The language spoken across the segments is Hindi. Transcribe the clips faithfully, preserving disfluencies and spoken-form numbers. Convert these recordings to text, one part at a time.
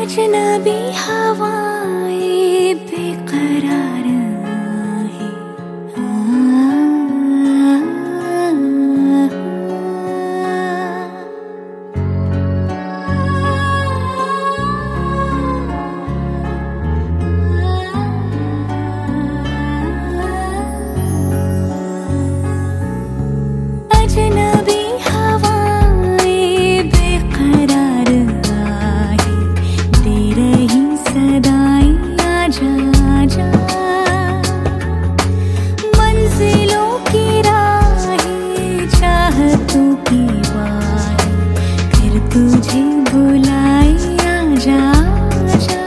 अजनबी हवाएं बेकरार है। अजनबी हवाएं बेकरार आहे, दे रही सदाएं आजा आजा। मंजिलों की राहें चाहतों की बाहें फिर तुझे बुलाए आजा आजा।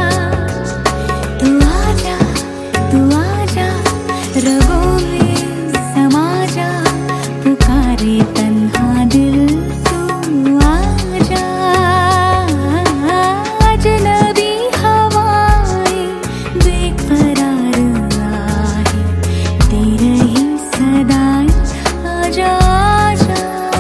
तू आजा तू आजा रगों में समा जा, पुकारे तन्हा दिल तू आजा। अजनबी हवाएं बेकरार आहे, दे रही सदाएं आजा आजा।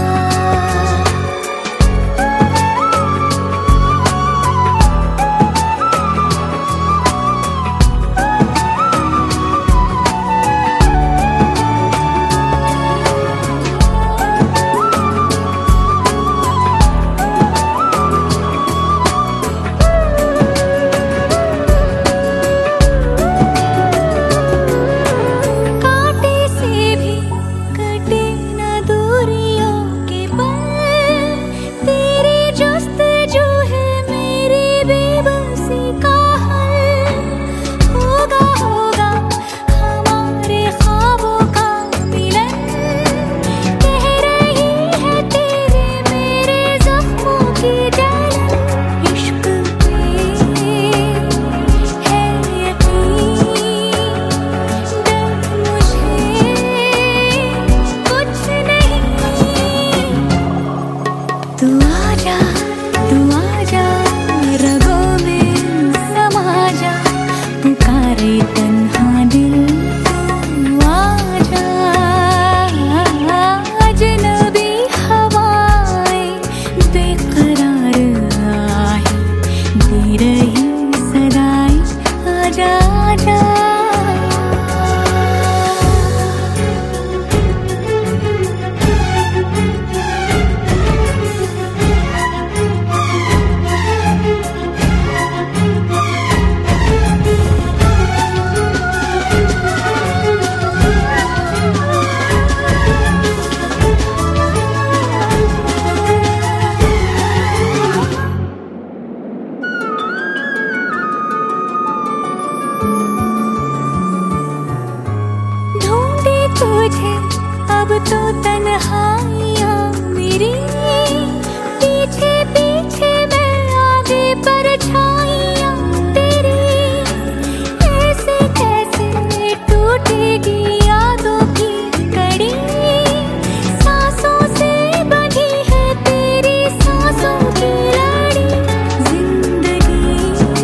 तू आजा तू आजा रगों में समा जा, पुकारे तन्हा दिल तू आजा। अजनबी हवाएं बेकरार आहे, दे रही सदाएं आजा आजा। तुझे अब तो तन्हाइयाँ मेरी, पीछे पीछे मैं आगे परछाइयाँ तेरी। ऐसे कैसे टूटेगी यादों की कड़ी, सांसों से बंधी है तेरी सांसों की लड़ी। जिंदगी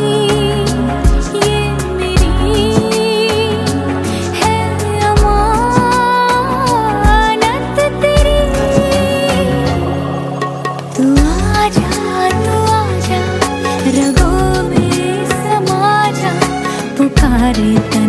ये मेरी है रगों में समा जा, पुकारे।